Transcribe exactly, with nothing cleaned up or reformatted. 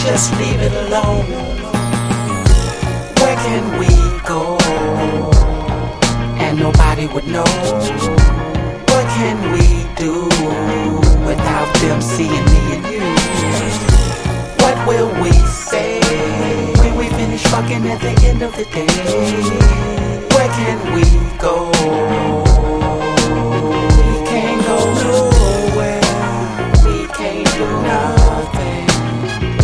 just leave it alone. Where can we go and nobody would know? What can we do without them seeing me and you? What will we say when we finish fucking at the end of the day? Where can we go?